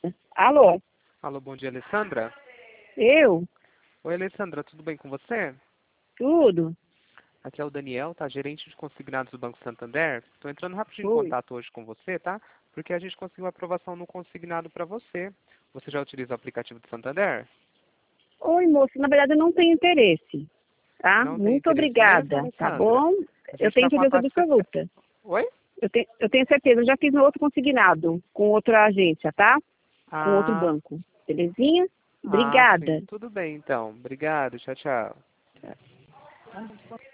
Alô? Alô, bom dia, Alessandra. Eu? Oi, Alessandra, tudo bem com você? Tudo? Aqui é o Daniel, tá? Gerente de consignados do Banco Santander. Estou entrando rapidinho em Oi. contato hoje com você, tá? Porque a gente conseguiu aprovação no consignado para você. Você já utiliza o aplicativo do Santander? Oi, moço. Na verdade, eu não tenho interesse, tá? Não tem Muito interesse mesmo, obrigada, tá Alessandra? bom? A Eu gente tenho está com a certeza taxa especial. absoluta. Oi? Eu tenho certeza. Eu já fiz no outro consignado, com outra agência, tá? Com outro Ah, banco. Belezinha? ah, sim. Obrigada. Tudo bem, então. Obrigado. Tchau, tchau.